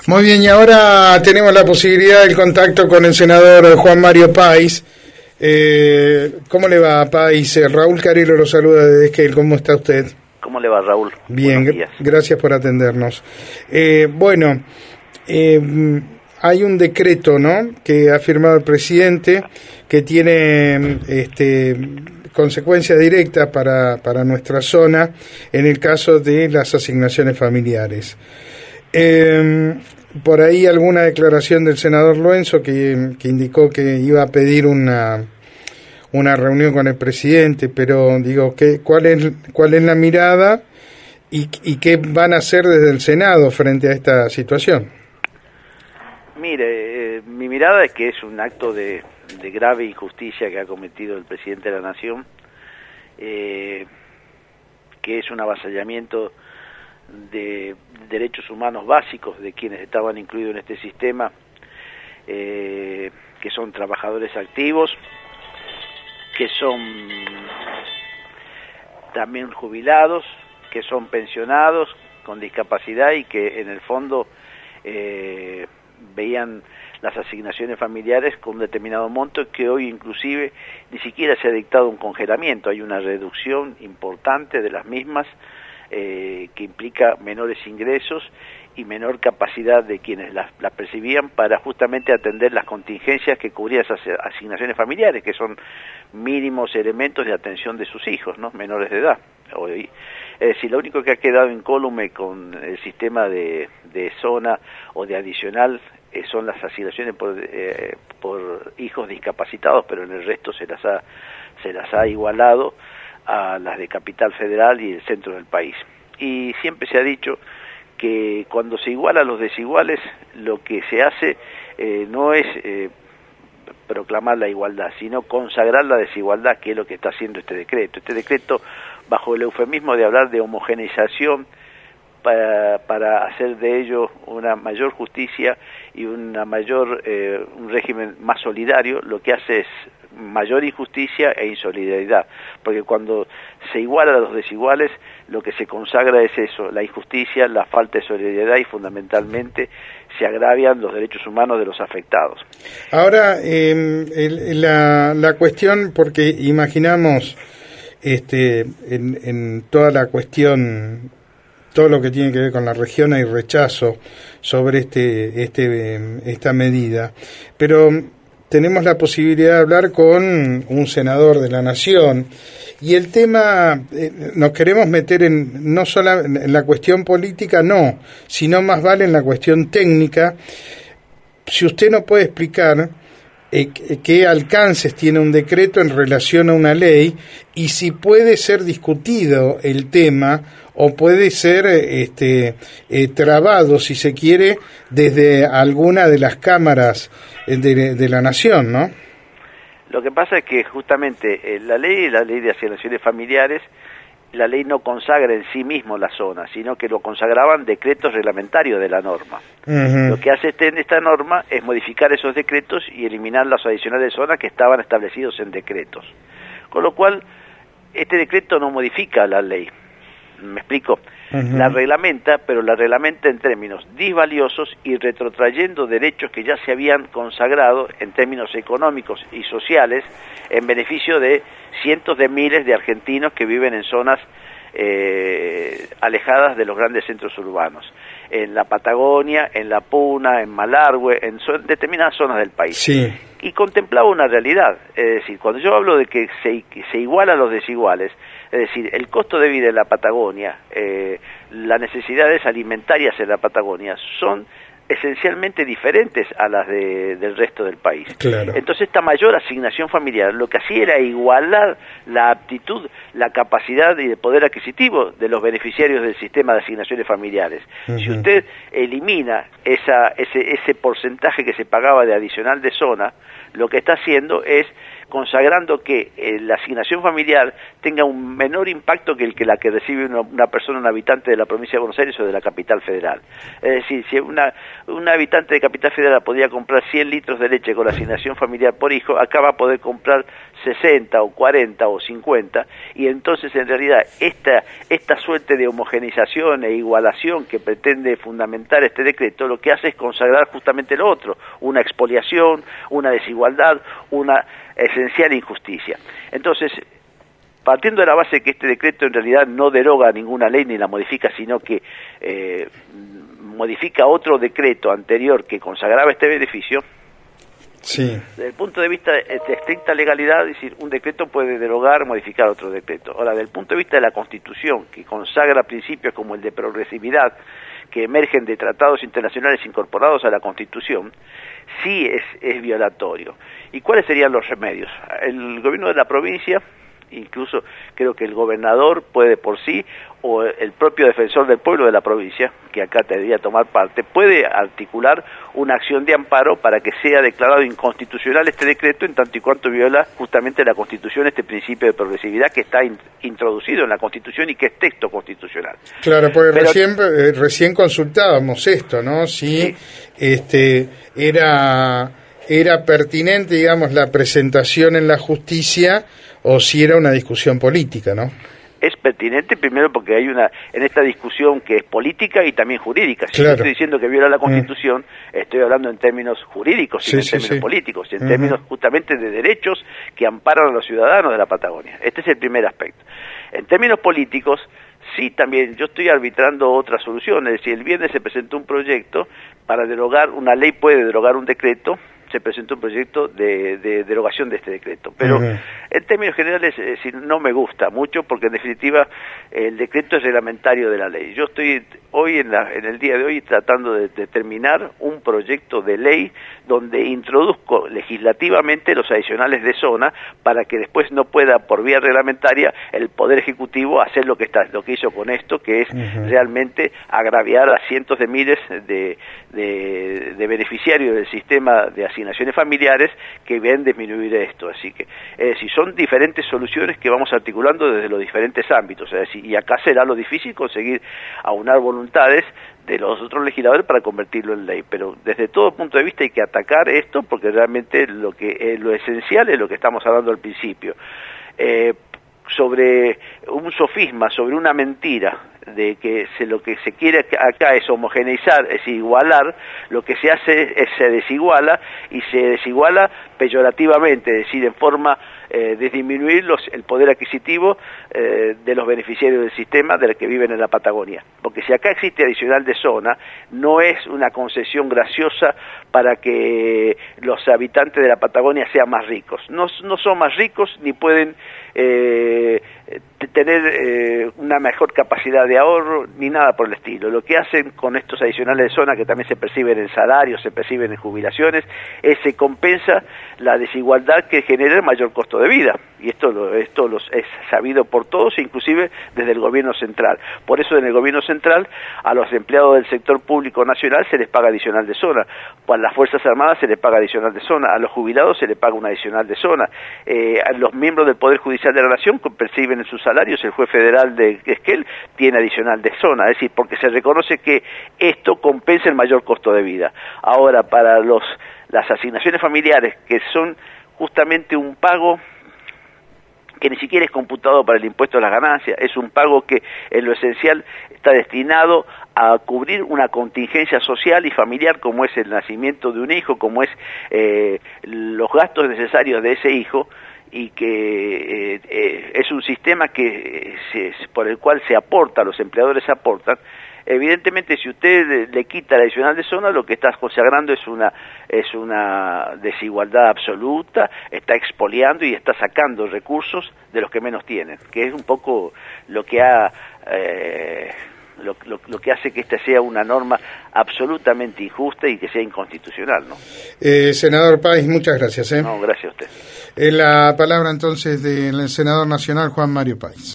Muy bien, y ahora tenemos la posibilidad del contacto con el senador Juan Mario Páez. ¿Cómo le va, Páez? Raúl Carilo lo saluda desde Esquel. ¿Cómo está usted? ¿Cómo le va, Raúl? Bien, gracias por atendernos. Hay un decreto, ¿no?, que ha firmado el presidente que tiene consecuencias directas para nuestra zona en el caso de las asignaciones familiares. Por ahí alguna declaración del senador Loenzo que indicó que iba a pedir una reunión con el presidente, pero digo, ¿cuál es la mirada y qué van a hacer desde el Senado frente a esta situación? Mire, mi mirada es que es un acto de grave injusticia que ha cometido el presidente de la Nación, que es un avasallamiento de derechos humanos básicos de quienes estaban incluidos en este sistema, que son trabajadores activos, que son también jubilados, que son pensionados con discapacidad y que en el fondo veían las asignaciones familiares con un determinado monto, que hoy inclusive ni siquiera se ha dictado un congelamiento, hay una reducción importante de las mismas, que implica menores ingresos y menor capacidad de quienes las percibían para justamente atender las contingencias que cubrían esas asignaciones familiares, que son mínimos elementos de atención de sus hijos, ¿no?, menores de edad. Es decir, lo único que ha quedado incólume con el sistema de zona o de adicional son las asignaciones por hijos discapacitados, pero en el resto se las ha igualado a las de Capital Federal y el centro del país. Y siempre se ha dicho que cuando se iguala a los desiguales, lo que se hace no es proclamar la igualdad, sino consagrar la desigualdad, que es lo que está haciendo este decreto. Este decreto, bajo el eufemismo de hablar de homogeneización, para hacer de ello una mayor justicia y un régimen más solidario, lo que hace es mayor injusticia e insolidaridad, porque cuando se igualan a los desiguales, lo que se consagra es eso, la injusticia, la falta de solidaridad y fundamentalmente se agravian los derechos humanos de los afectados. Ahora, la cuestión, porque imaginamos en toda la cuestión, todo lo que tiene que ver con la región, hay rechazo sobre esta medida, pero tenemos la posibilidad de hablar con un senador de la Nación y el tema, nos queremos meter no solo en la cuestión política, no, sino más vale en la cuestión técnica. Si usted nos puede explicar qué alcances tiene un decreto en relación a una ley y si puede ser discutido el tema o puede ser trabado, si se quiere, desde alguna de las cámaras de la Nación, ¿no? Lo que pasa es que justamente la ley de asignaciones familiares, la ley no consagra en sí mismo la zona, sino que lo consagraban decretos reglamentarios de la norma. Uh-huh. Lo que hace esta norma es modificar esos decretos y eliminar los adicionales de zona que estaban establecidos en decretos. Con lo cual, este decreto no modifica la ley. ¿Me explico? Uh-huh. La reglamenta, pero la reglamenta en términos disvaliosos y retrotrayendo derechos que ya se habían consagrado en términos económicos y sociales en beneficio de cientos de miles de argentinos que viven en zonas alejadas de los grandes centros urbanos, en la Patagonia, en la Puna, en Malargüe, en determinadas zonas del país. Sí. Y contemplaba una realidad, es decir, cuando yo hablo de que se iguala a los desiguales, es decir, el costo de vida en la Patagonia, las necesidades alimentarias en la Patagonia son esencialmente diferentes a las del resto del país. Claro. Entonces esta mayor asignación familiar lo que hacía era igualar la aptitud, la capacidad y el poder adquisitivo de los beneficiarios del sistema de asignaciones familiares. Uh-huh. Si usted elimina ese porcentaje que se pagaba de adicional de zona, lo que está haciendo es consagrando que la asignación familiar tenga un menor impacto que la que recibe una persona, un habitante de la provincia de Buenos Aires o de la capital federal. Es decir, si un habitante de capital federal podía comprar 100 litros de leche con la asignación familiar por hijo, acá va a poder comprar 60 o 40 o 50, y entonces en realidad esta suerte de homogeneización e igualación que pretende fundamentar este decreto, lo que hace es consagrar justamente lo otro, una expoliación, una desigualdad, una esencial injusticia. Entonces, partiendo de la base que este decreto en realidad no deroga ninguna ley ni la modifica, sino que modifica otro decreto anterior que consagraba este beneficio, sí. Desde el punto de vista de estricta legalidad, es decir, un decreto puede derogar o modificar otro decreto. Ahora, desde el punto de vista de la Constitución, que consagra principios como el de progresividad, que emergen de tratados internacionales incorporados a la Constitución, sí es violatorio. ¿Y cuáles serían los remedios? El gobierno de la provincia, incluso creo que el gobernador puede por sí, o el propio defensor del pueblo de la provincia, que acá debería tomar parte, puede articular una acción de amparo para que sea declarado inconstitucional este decreto, en tanto y cuanto viola justamente la Constitución, este principio de progresividad que está introducido en la Constitución y que es texto constitucional. Claro, porque recién consultábamos esto, ¿no? Si sí. Era pertinente, digamos, la presentación en la justicia, o si era una discusión política, ¿no? Es pertinente primero porque hay en esta discusión que es política y también jurídica. Si yo estoy diciendo que viola la Constitución, estoy hablando en términos jurídicos y en términos políticos, y en términos justamente de derechos que amparan a los ciudadanos de la Patagonia. Este es el primer aspecto. En términos políticos, sí, también yo estoy arbitrando otras soluciones. Es decir, el viernes se presentó un proyecto para derogar, una ley puede derogar un decreto, se presentó un proyecto de derogación de este decreto, pero en términos generales, es decir, no me gusta mucho porque en definitiva el decreto es reglamentario de la ley. Yo estoy hoy en el día de hoy tratando de determinar un proyecto de ley donde introduzco legislativamente los adicionales de zona para que después no pueda por vía reglamentaria el Poder Ejecutivo hacer lo que hizo con esto, que es realmente agraviar a cientos de miles de beneficiarios del sistema de asignaciones familiares que ven disminuir esto. Así que si son diferentes soluciones que vamos articulando desde los diferentes ámbitos, es decir, y acá será lo difícil conseguir aunar voluntades de los otros legisladores para convertirlo en ley, pero desde todo punto de vista hay que atacar esto porque realmente lo esencial es lo que estamos hablando al principio. Sobre un sofisma, sobre una mentira de que lo que se quiere acá es homogeneizar, es igualar, lo que se hace es se desiguala, y se desiguala peyorativamente, es decir, en forma de disminuir el poder adquisitivo de los beneficiarios del sistema de los que viven en la Patagonia. Porque si acá existe adicional de zona, no es una concesión graciosa para que los habitantes de la Patagonia sean más ricos. No son más ricos ni pueden tener una mejor capacidad de ahorro ni nada por el estilo. Lo que hacen con estos adicionales de zona, que también se perciben en salarios, se perciben en jubilaciones, se compensa la desigualdad que genera el mayor costo de vida, y esto es sabido por todos, inclusive desde el gobierno central. Por eso en el gobierno central a los empleados del sector público nacional se les paga adicional de zona, a las Fuerzas Armadas se les paga adicional de zona, a los jubilados se les paga una adicional de zona, a los miembros del Poder Judicial de la Nación perciben en sus salarios, el juez federal de Esquel tiene adicional de zona, es decir, porque se reconoce que esto compensa el mayor costo de vida. Ahora, para las asignaciones familiares, que son justamente un pago que ni siquiera es computado para el impuesto a las ganancias, es un pago que en lo esencial está destinado a cubrir una contingencia social y familiar, como es el nacimiento de un hijo, como es los gastos necesarios de ese hijo, y que es un sistema por el cual se aporta, los empleadores aportan. Evidentemente, si usted le quita la adicional de zona, lo que está consagrando es una desigualdad absoluta, está expoliando y está sacando recursos de los que menos tienen, que es un poco lo que lo que hace que esta sea una norma absolutamente injusta y que sea inconstitucional, ¿no? Senador Páez, muchas gracias. No, gracias a usted. La palabra entonces del senador nacional Juan Mario Páez.